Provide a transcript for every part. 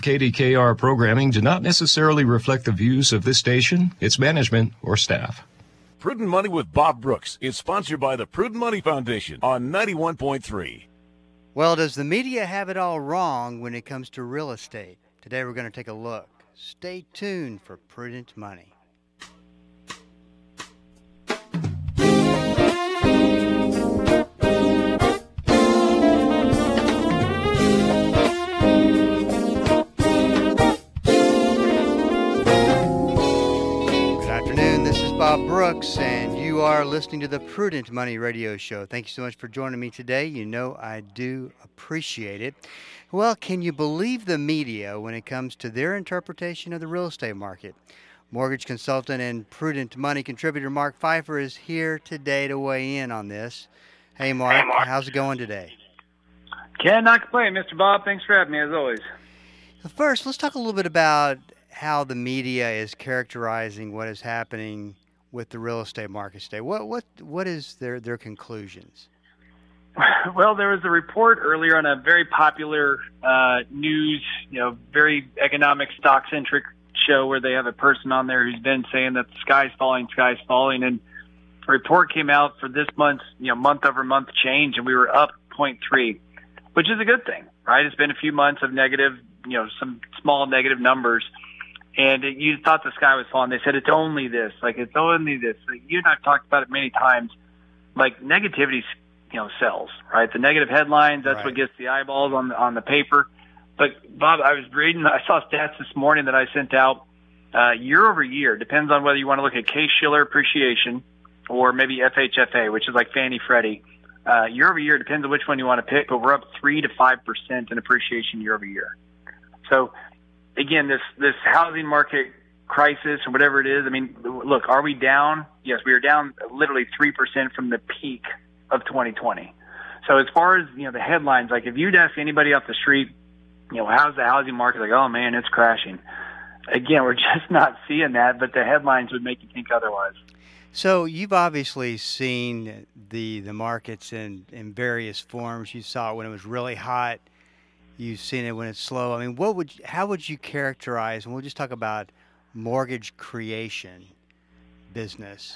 KDKR programming do not necessarily reflect the views of this station, its management, or staff. Prudent Money with Bob Brooks is sponsored by the Prudent Money Foundation on 91.3. Well, does the media have it all wrong when it comes to real estate? Today we're going to take a look. Stay tuned for Prudent Money. Bob Brooks, and you are listening to the Prudent Money Radio Show. Thank you so much for joining me today. You know I do appreciate it. Well, can you believe the media when it comes to their interpretation of the real estate market? Mortgage consultant and Prudent Money contributor Mark Pfeiffer is here today to weigh in on this. Hey, Mark. How's it going today? Cannot complain, Mr. Bob. Thanks for having me, as always. First, let's talk a little bit about how the media is characterizing what is happening with the real estate market today. What is their conclusions? Well, there was a report earlier on a very popular news, very economic stock-centric show where they have a person on there who's been saying that the sky's falling, and a report came out for this month's, month-over-month change, and we were up 0.3, which is a good thing, right? It's been a few months of negative, some small negative numbers. And you thought the sky was falling. They said, it's only this. It's only this. You and I have talked about it many times. Negativity, sells, right? The negative headlines, that's right. What gets the eyeballs on the paper. But, Bob, I saw stats this morning that I sent out year over year. Depends on whether you want to look at Case-Shiller appreciation or maybe FHFA, which is like Fannie Freddie. Year over year, depends on which one you want to pick, but we're up 3 to 5% in appreciation year over year. So, again, this housing market crisis or whatever it is, look, are we down? Yes, we are down literally 3% from the peak of 2020. So as far as, the headlines, if you'd ask anybody off the street, how's the housing market? Oh, man, it's crashing. Again, we're just not seeing that, but the headlines would make you think otherwise. So you've obviously seen the markets in various forms. You saw it when it was really hot. You've seen it when it's slow. How would you characterize, and we'll just talk about mortgage creation business.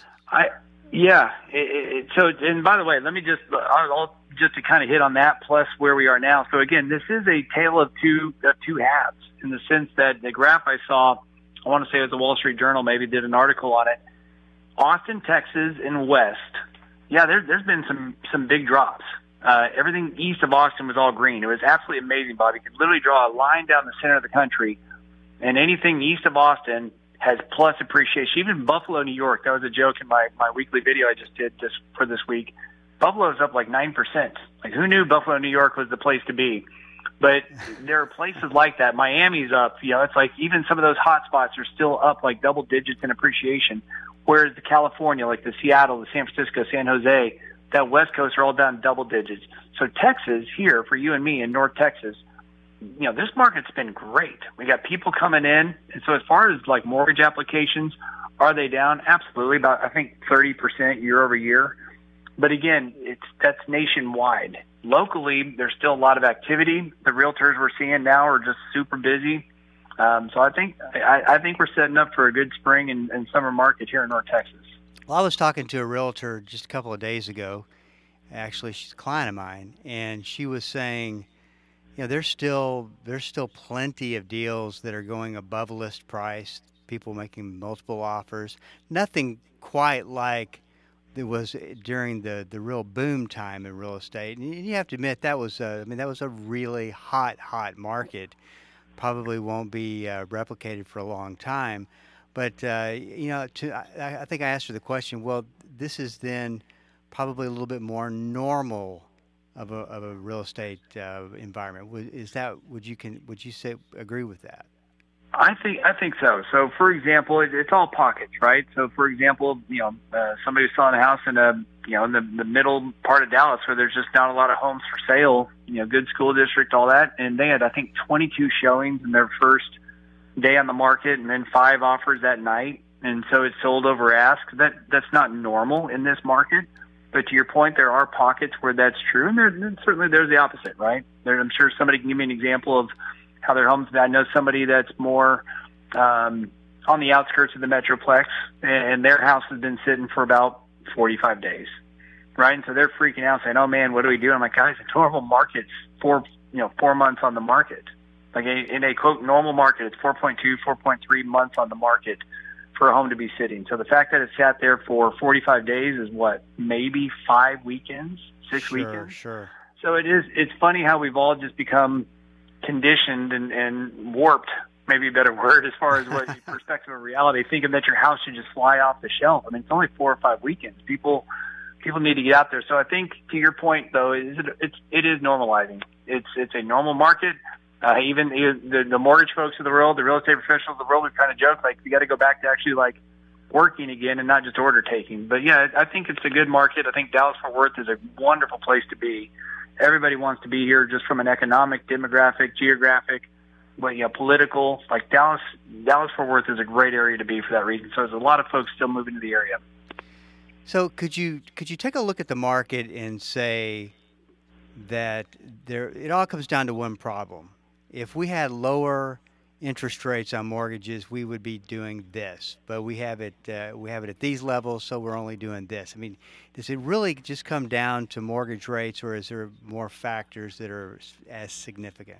So, and by the way, let me I'll just to kind of hit on that plus where we are now. So again, this is a tale of two halves in the sense that the graph I saw, I want to say it was the Wall Street Journal, maybe did an article on it. Austin, Texas, and west. Yeah, there's been some big drops. Everything east of Austin was all green. It was absolutely amazing, Bob. You could literally draw a line down the center of the country, and anything east of Austin has plus appreciation. Even Buffalo, New York, that was a joke in my weekly video I just did for this week. Buffalo's up 9%. Who knew Buffalo, New York was the place to be? But there are places like that. Miami's up. It's even some of those hot spots are still up double digits in appreciation, whereas the California, the Seattle, the San Francisco, San Jose, that West Coast are all down double digits. So Texas here for you and me in North Texas, this market's been great. We got people coming in. And so as far as mortgage applications, are they down? Absolutely. About, I think 30% year over year. But again, that's nationwide. Locally, there's still a lot of activity. The realtors we're seeing now are just super busy. So I think we're setting up for a good spring and summer market here in North Texas. Well, I was talking to a realtor just a couple of days ago. Actually, she's a client of mine, and she was saying, there's still plenty of deals that are going above list price, people making multiple offers. Nothing quite like it was during the real boom time in real estate. And you have to admit that was a really hot market. Probably won't be replicated for a long time. But, I think I asked her the question, well, this is then probably a little bit more normal of a real estate environment. Would you agree with that? I think so. So, for example, it's all pockets, right? So, for example, somebody's selling a house in the middle part of Dallas where there's just not a lot of homes for sale, good school district, all that. And they had, I think, 22 showings in their first day on the market and then 5 offers that night. And so it sold over ask. That's not normal in this market. But to your point, there are pockets where that's true. And certainly there's the opposite, right? I'm sure somebody can give me an example of how their homes. I know somebody that's more on the outskirts of the Metroplex, and their house has been sitting for about 45 days, right? And so they're freaking out, saying, "Oh man, what do we do?" I'm like, "Guys, the normal market's 4 months on the market. Like in a quote normal market, it's 4.2, 4.3 months on the market for a home to be sitting. So the fact that it sat there for 45 days is what, maybe 5 weekends, 6 weekends. Sure. So it's funny how we've all just become conditioned and warped, maybe a better word, as far as what perspective of reality, thinking that your house should just fly off the shelf. I mean, it's only 4 or 5 weekends. People need to get out there. So I think, to your point, though, it is normalizing. It's a normal market. Even the mortgage folks of the world, the real estate professionals of the world, we kind of joke, like, we got to go back to actually, like, working again and not just order taking. But, yeah, I think it's a good market. I think Dallas-Fort Worth is a wonderful place to be. Everybody wants to be here just from an economic, demographic, geographic, political. Like, Dallas-Fort Worth is a great area to be for that reason. So there's a lot of folks still moving to the area. So could you take a look at the market and say that it all comes down to one problem? If we had lower interest rates on mortgages, we would be doing this, but we have it at these levels, so we're only doing this. I mean, does it really just come down to mortgage rates, or is there more factors that are as significant?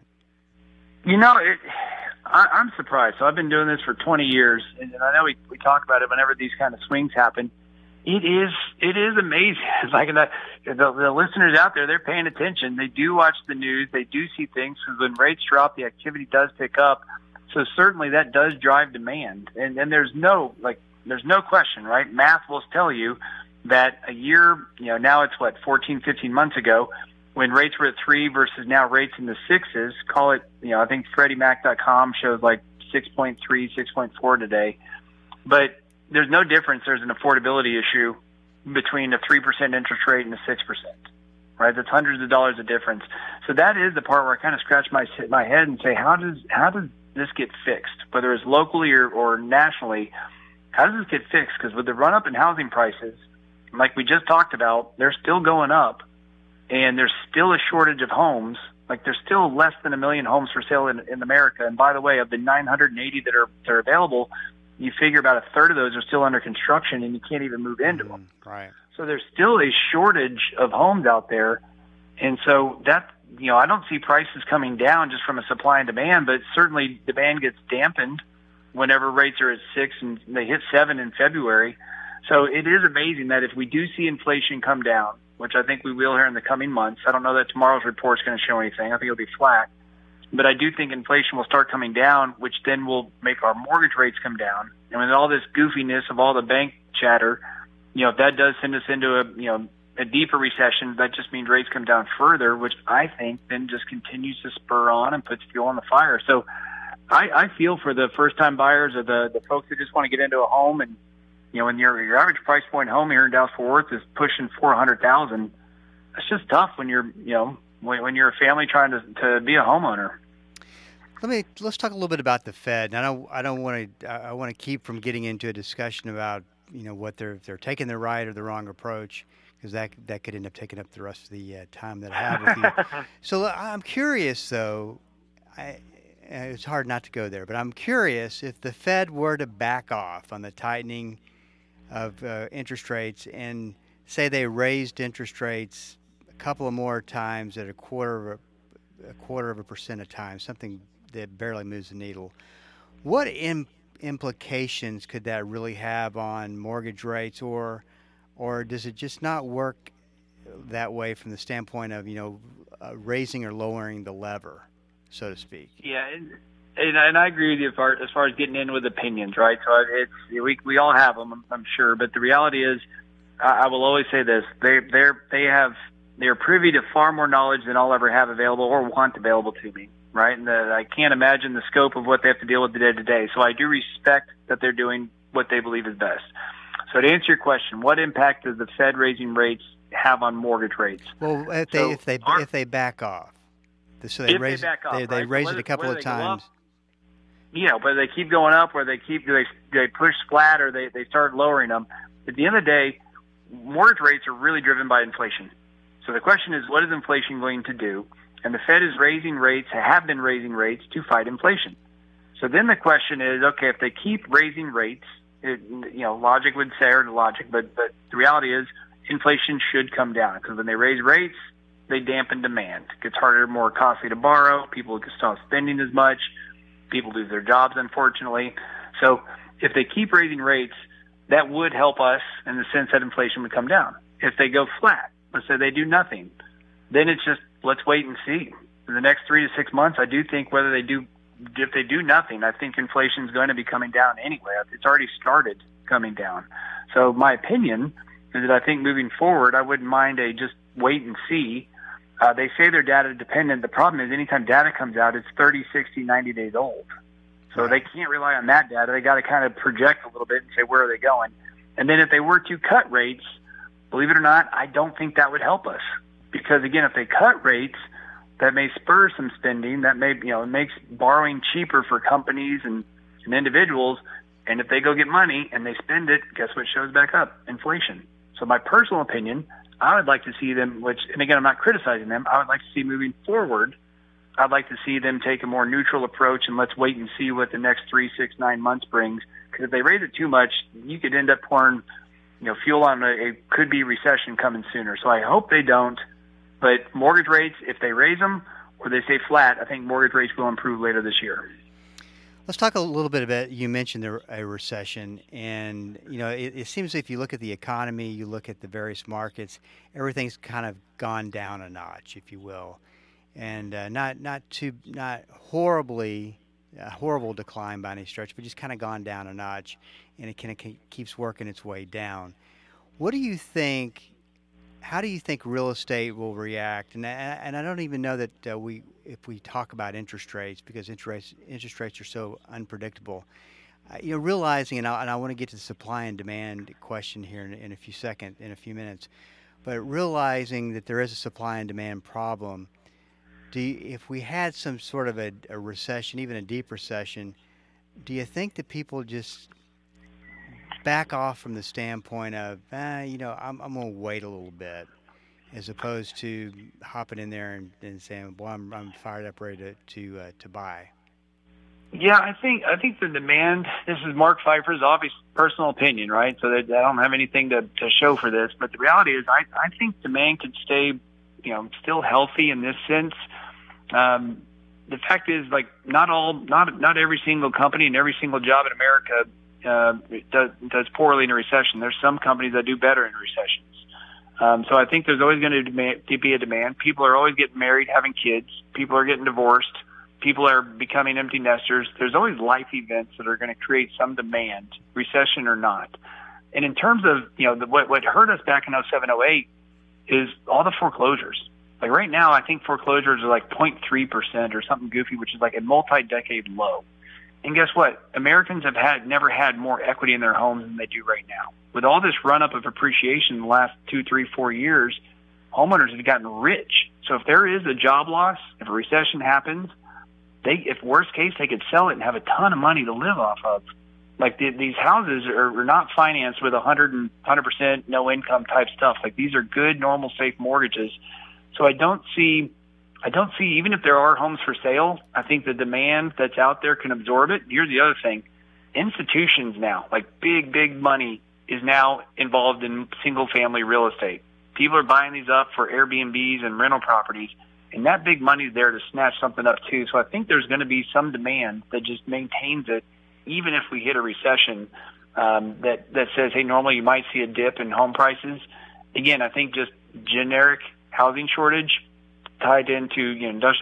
I'm surprised. So I've been doing this for 20 years, and I know we talk about it whenever these kind of swings happen. It is amazing. It's like the listeners out there, they're paying attention. They do watch the news. They do see things, because when rates drop, the activity does pick up. So certainly that does drive demand. And there's no question, right? Math will tell you that a year, now it's 14, 15 months ago, when rates were at 3 versus now rates in the 6s, call it, I think FreddieMac.com shows like 6.3, 6.4 today. But there's no difference. There's an affordability issue between a 3% interest rate and a 6%, right? That's hundreds of dollars of difference. So that is the part where I kind of scratch my head and say, how does this get fixed? Whether it's locally or nationally, how does this get fixed? Because with the run up in housing prices, like we just talked about, they're still going up, and there's still a shortage of homes. Like, there's still less than 1 million homes for sale in America. And by the way, of the 980 that are available, you figure about a third of those are still under construction, and you can't even move into them. Right. So there's still a shortage of homes out there. And so that, I don't see prices coming down just from a supply and demand, but certainly demand gets dampened whenever rates are at 6 and they hit 7 in February. So it is amazing that if we do see inflation come down, which I think we will here in the coming months, I don't know that tomorrow's report is going to show anything. I think it'll be flat. But I do think inflation will start coming down, which then will make our mortgage rates come down. And with all this goofiness of all the bank chatter, if that does send us into a deeper recession, that just means rates come down further, which I think then just continues to spur on and puts fuel on the fire. So I feel for the first-time buyers or the folks that just want to get into a home. And, when your average price point home here in Dallas-Fort Worth is pushing $400,000, it's just tough when you're, when you're a family trying to be a homeowner. Let's talk a little bit about the Fed. And I want to keep from getting into a discussion about what they're taking the right or the wrong approach, because that could end up taking up the rest of the time that I have with you. So I'm curious, though. It's hard not to go there, but I'm curious if the Fed were to back off on the tightening of interest rates and say they raised interest rates a couple of more times at a quarter of a percent a time, something that barely moves the needle. What implications could that really have on mortgage rates, or does it just not work that way from the standpoint of raising or lowering the lever, so to speak? Yeah, and I agree with you as far as getting in with opinions, right? So we all have them, I'm sure, but the reality is, I will always say this: they're privy to far more knowledge than I'll ever have available or want available to me. Right, and I can't imagine the scope of what they have to deal with day to day. So I do respect that they're doing what they believe is best. So to answer your question, what impact does the Fed raising rates have on mortgage rates? Well, if they back off, so they raise it a couple of times. Whether they keep going up, or they push flat, or they start lowering them. At the end of the day, mortgage rates are really driven by inflation. So the question is, what is inflation going to do? And the Fed is raising rates, have been raising rates to fight inflation. So then the question is, okay, if they keep raising rates, logic would say, but the reality is inflation should come down, because when they raise rates, they dampen demand. It gets harder, more costly to borrow. People stop spending as much. People lose their jobs, unfortunately. So if they keep raising rates, that would help us in the sense that inflation would come down. If they go flat, let's say they do nothing, then it's just, let's wait and see. In the next 3 to 6 months, I do think if they do nothing, I think inflation is going to be coming down anyway. It's already started coming down. So my opinion is that I think moving forward, I wouldn't mind a just wait and see. They say they're data dependent. The problem is anytime data comes out, it's 30, 60, 90 days old. So they can't rely on that data. They got to kind of project a little bit and say, where are they going? And then if they were to cut rates, believe it or not, I don't think that would help us. Because again, if they cut rates, that may spur some spending. That may, it makes borrowing cheaper for companies and individuals. And if they go get money and they spend it, guess what shows back up? Inflation. So my personal opinion, I would like to see them, and again, I'm not criticizing them, I would like to see moving forward, I'd like to see them take a more neutral approach and let's wait and see what the next 3, 6, 9 months brings. Because if they raise it too much, you could end up pouring, fuel on a could-be recession coming sooner. So I hope they don't. But mortgage rates, if they raise them or they stay flat, I think mortgage rates will improve later this year. Let's talk a little bit about, you mentioned a recession, and it seems if you look at the economy, you look at the various markets, everything's kind of gone down a notch, if you will, and not horribly horrible decline by any stretch, but just kind of gone down a notch, and it kind of keeps working its way down. What do you think? How do you think real estate will react? And I don't even know that if we talk about interest rates, because interest rates are so unpredictable. Realizing, and I want to get to the supply and demand question here in a few minutes, but realizing that there is a supply and demand problem. If we had some sort of a recession, even a deep recession, do you think that people just back off from the standpoint of, I'm going to wait a little bit, as opposed to hopping in there and saying, well, I'm fired up, ready to buy? Yeah, I think the demand, this is Mark Pfeiffer's obvious personal opinion, right? So that I don't have anything to show for this, but the reality is I think demand could stay, still healthy in this sense. The fact is, not every single company and every single job in America does poorly in a recession. There's some companies that do better in recessions. So I think there's always going to be a demand. People are always getting married, having kids. People are getting divorced. People are becoming empty nesters. There's always life events that are going to create some demand, recession or not. And in terms of, what hurt us back in 07, 08 is all the foreclosures. Like right now, I think foreclosures are like 0.3% or something goofy, which is like a multi-decade low. And guess what? Americans have never had more equity in their homes than they do right now. With all this run-up of appreciation in the last 2, 3, 4 years, homeowners have gotten rich. So if there is a job loss, if a recession happens, if worst case, they could sell it and have a ton of money to live off of. Like these houses are not financed with 100% no income type stuff. Like these are good, normal, safe mortgages. So I don't see, even if there are homes for sale, I think the demand that's out there can absorb it. Here's the other thing. Institutions now, like big money, is now involved in single-family real estate. People are buying these up for Airbnbs and rental properties, and that big money's there to snatch something up too. So I think there's going to be some demand that just maintains it, even if we hit a recession that says, hey, normally you might see a dip in home prices. Again, I think just generic housing shortage tied into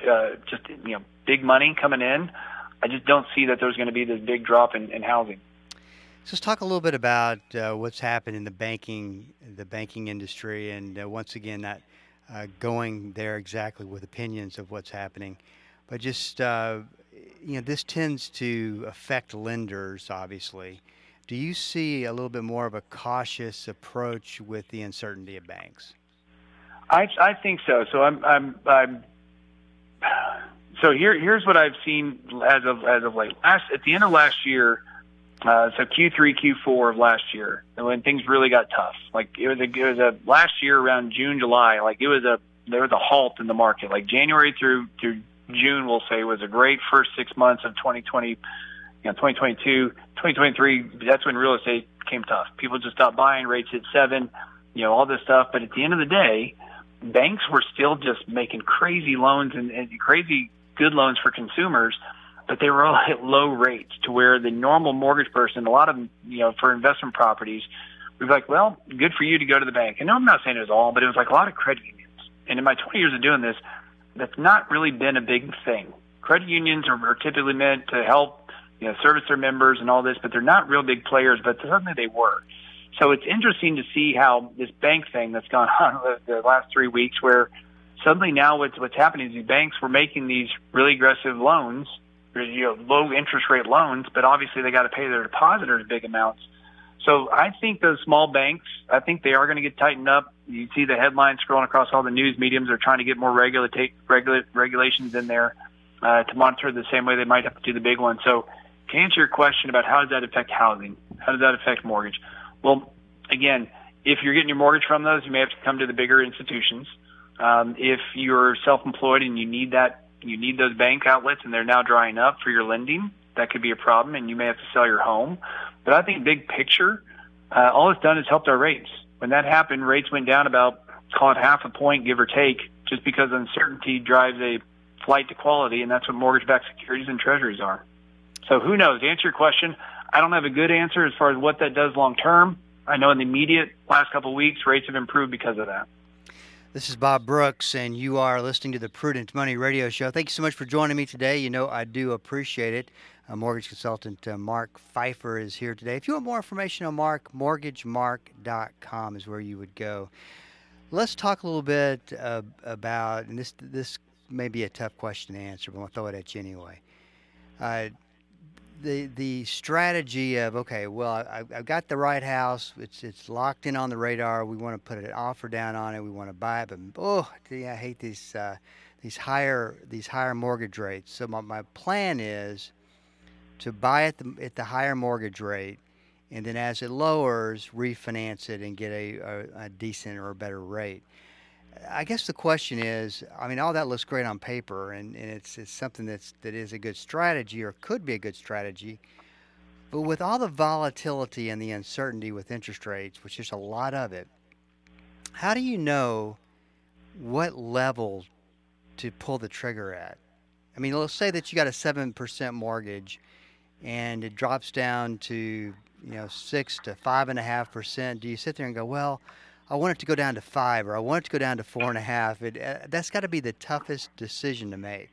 big money coming in. I just don't see that there's going to be this big drop in housing. So let's talk a little bit about what's happened in the banking industry, and once again, not going there exactly with opinions of what's happening, but just this tends to affect lenders, obviously. Do you see a little bit more of a cautious approach with the uncertainty of banks? I think so. So So here's what I've seen as of late. At the end of last year, so Q3, Q4 of last year, when things really got tough. Like it was a last year around June, July. Like it was a there was a halt in the market. Like January through June, we'll say, was a great first 6 months of 2020. 2022, 2023, that's when real estate came tough. People just stopped buying, rates hit 7, all this stuff. But at the end of the day, banks were still just making crazy loans and crazy good loans for consumers, but they were all at low rates to where the normal mortgage person, a lot of them, for investment properties, we'd be like, well, good for you to go to the bank. And no, I'm not saying it was all, but it was like a lot of credit unions. And in my 20 years of doing this, that's not really been a big thing. Credit unions are typically meant to help service their members and all this, but they're not real big players, but suddenly they were. So it's interesting to see how this bank thing that's gone on the last 3 weeks, where suddenly now what's happening is these banks were making these really aggressive loans, low interest rate loans, but obviously they got to pay their depositors big amounts. So I think those small banks, I think they are going to get tightened up. You see the headlines scrolling across all the news mediums. They're trying to get more regulations in there to monitor the same way they might have to do the big ones. So to answer your question about how does that affect housing, how does that affect mortgage? Well, again, if you're getting your mortgage from those, you may have to come to the bigger institutions. If you're self-employed and you need those bank outlets and they're now drying up for your lending, that could be a problem, and you may have to sell your home. But I think big picture, all it's done is helped our rates. When that happened, rates went down about, call it half a point, give or take, just because uncertainty drives a flight to quality, and that's what mortgage-backed securities and treasuries are. So who knows? To answer your question, I don't have a good answer as far as what that does long term. I know in the immediate last couple of weeks, rates have improved because of that. This is Bob Brooks, and you are listening to the Prudent Money Radio Show. Thank you so much for joining me today. I do appreciate it. Mortgage consultant Mark Pfeiffer is here today. If you want more information on Mark, mortgagemark.com is where you would go. Let's talk a little bit about, and this may be a tough question to answer, but I'll throw it at you anyway. The strategy of, okay, well, I've got the right house. It's locked in on the radar. We want to put an offer down on it. We want to buy it, but I hate these higher mortgage rates. So my plan is to buy at the higher mortgage rate, and then as it lowers, refinance it and get a decent or a better rate. I guess the question is, all that looks great on paper, and it's something that is a good strategy, or could be a good strategy. But with all the volatility and the uncertainty with interest rates, which is a lot of it, how do you know what level to pull the trigger at? Let's say that you got a 7% mortgage, and it drops down to 6 to 5.5%. Do you sit there and go, well, I want it to go down to 5, or I want it to go down to 4.5. That's got to be the toughest decision to make.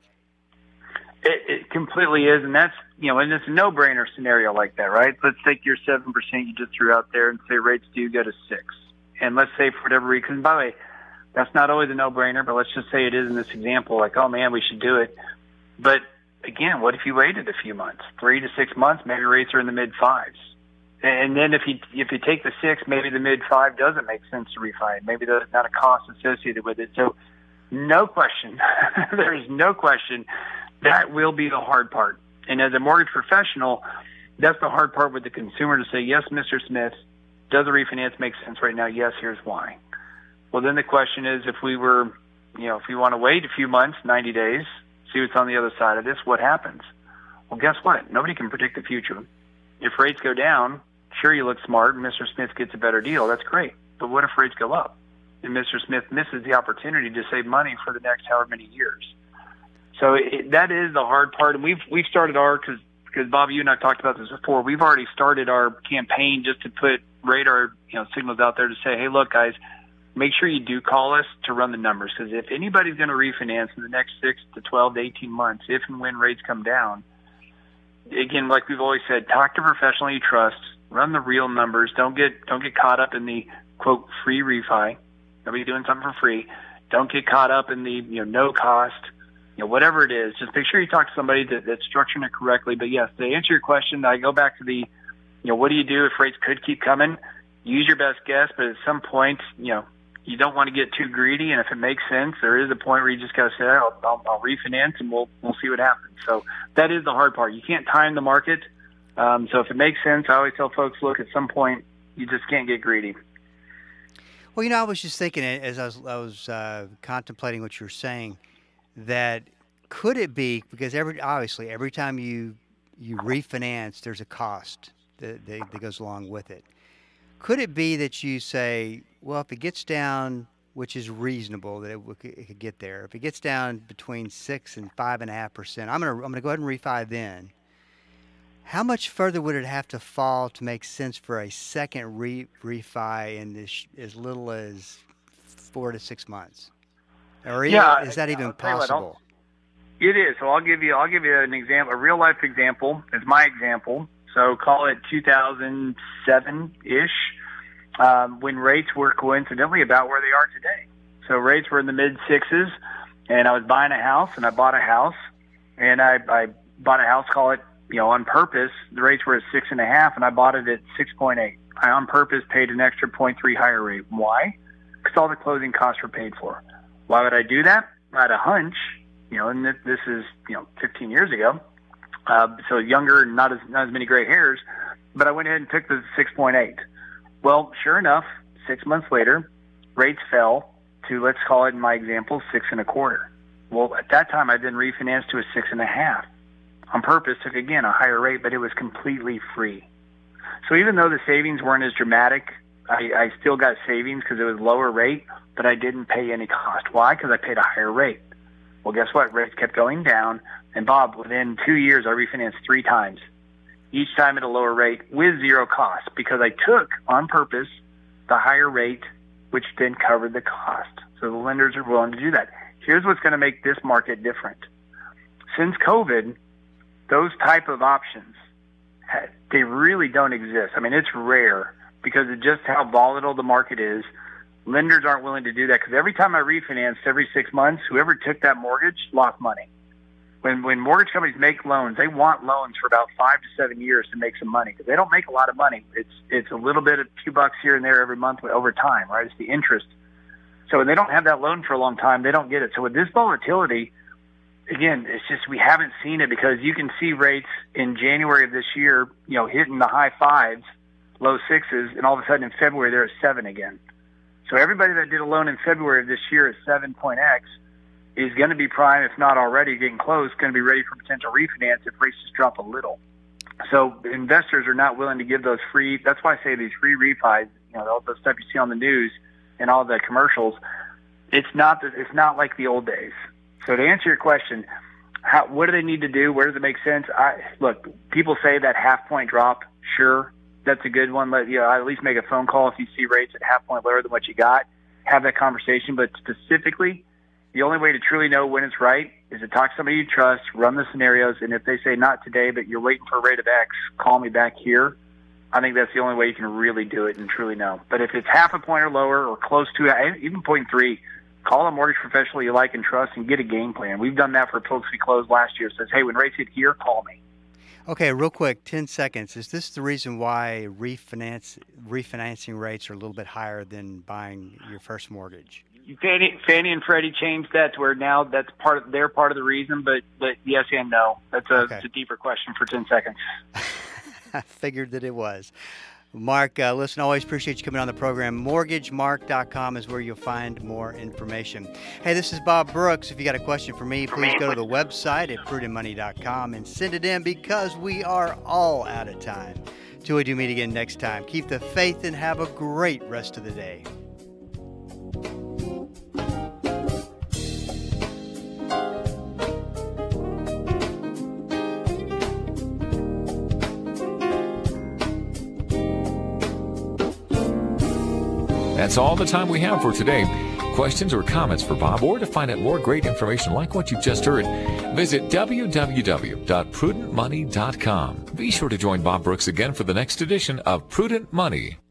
It completely is, and that's and it's a no-brainer scenario like that, right? Let's take your 7% you just threw out there and say rates do go to 6, and let's say for whatever reason. By the way, that's not always a no-brainer, but let's just say it is in this example. Like, oh man, we should do it. But again, what if you waited a few months, 3 to 6 months? Maybe rates are in the mid-5s. And then if you take the 6, maybe the mid-5 doesn't make sense to refi. Maybe there's not a cost associated with it. So no question, there is no question, that will be the hard part. And as a mortgage professional, that's the hard part with the consumer, to say, yes, Mr. Smith, does a refinance make sense right now? Yes, here's why. Well, then the question is, if we want to wait a few months, 90 days, see what's on the other side of this, what happens? Well, guess what? Nobody can predict the future. If rates go down, sure, you look smart and Mr. Smith gets a better deal. That's great. But what if rates go up and Mr. Smith misses the opportunity to save money for the next however many years? So that is the hard part. And we've started because Bob, you and I have talked about this before. We've already started our campaign just to put radar signals out there to say, hey, look, guys, make sure you do call us to run the numbers. Because if anybody's going to refinance in the next 6 to 12 to 18 months, if and when rates come down, again, like we've always said, talk to a professional you trust, run the real numbers. Don't get caught up in the, quote, free refi. Nobody doing something for free. Don't get caught up in the no cost, whatever it is. Just make sure you talk to somebody that's structuring it correctly. But yes, to answer your question, I go back to the, what do you do if rates could keep coming? Use your best guess, but at some point, you don't want to get too greedy. And if it makes sense, there is a point where you just got to say, I'll refinance and we'll see what happens. So that is the hard part. You can't time the market. So if it makes sense, I always tell folks, look, at some point, you just can't get greedy. Well, I was just thinking as I was contemplating what you're saying, that could it be because every time you refinance, there's a cost that goes along with it. Could it be that you say, well, if it gets down, which is reasonable that it could get there, if it gets down between 6 and 5.5%, I'm gonna go ahead and refi then. How much further would it have to fall to make sense for a second refi in as little as 4 to 6 months? Or is that even possible? It is. So I'll give you an example, a real life example. It's my example. So call it 2007-ish, when rates were coincidentally about where they are today. So rates were in the mid sixes, and I was buying a house, and I bought a house, and I bought a house, call it, on purpose. The rates were at 6.5, and I bought it at 6.8. I on purpose paid an extra 0.3 higher rate. Why? Because all the closing costs were paid for. Why would I do that? I had a hunch, and this is 15 years ago. So younger, not as many gray hairs, but I went ahead and took the 6.8. Well, sure enough, 6 months later, rates fell to, let's call it in my example, 6.25. Well, at that time, I then refinanced to a 6.5. On purpose, took again a higher rate, but it was completely free. So even though the savings weren't as dramatic, I still got savings because it was lower rate, but I didn't pay any cost. Why? Because I paid a higher rate. Well, guess what? Rates kept going down. And Bob, within 2 years, I refinanced 3 times, each time at a lower rate with zero cost, because I took on purpose the higher rate, which then covered the cost. So the lenders are willing to do that. Here's what's going to make this market different. Since COVID, those type of options, they really don't exist. I mean, it's rare because of just how volatile the market is. Lenders aren't willing to do that because every time I refinanced every 6 months, whoever took that mortgage lost money. When mortgage companies make loans, they want loans for about 5 to 7 years to make some money because they don't make a lot of money. It's a little bit, a few bucks here and there every month over time, right? It's the interest. So when they don't have that loan for a long time, they don't get it. So with this volatility, again, it's just we haven't seen it because you can see rates in January of this year, hitting the high 5s, low 6s, and all of a sudden in February they're at 7 again. So everybody that did a loan in February of this year at 7.x is going to be prime, if not already getting close, going to be ready for potential refinance if rates just drop a little. So investors are not willing to give those free. That's why I say these free refis, all the stuff you see on the news and all the commercials. It's not like the old days. So to answer your question, what do they need to do? Where does it make sense? Look, people say that half point drop. Sure, that's a good one. At least make a phone call if you see rates at half point lower than what you got. Have that conversation. But specifically, the only way to truly know when it's right is to talk to somebody you trust, run the scenarios, and if they say not today, but you're waiting for a rate of X, call me back here. I think that's the only way you can really do it and truly know. But if it's half a point or lower or close to even 0.3, call a mortgage professional you like and trust and get a game plan. We've done that for folks we closed last year. It says, hey, when rates hit here, call me. Okay, real quick, 10 seconds. Is this the reason why refinancing rates are a little bit higher than buying your first mortgage? Fannie and Freddie changed that to where now that's they're part of the reason, but yes and no. It's a deeper question for 10 seconds. I figured that it was. Mark, listen, always appreciate you coming on the program. MortgageMark.com is where you'll find more information. Hey, this is Bob Brooks. If you got a question for me, please go to the website at prudentmoney.com and send it in because we are all out of time. Till we do meet again next time, keep the faith and have a great rest of the day. That's all the time we have for today. Questions or comments for Bob, or to find out more great information like what you've just heard, visit www.prudentmoney.com. Be sure to join Bob Brooks again for the next edition of Prudent Money.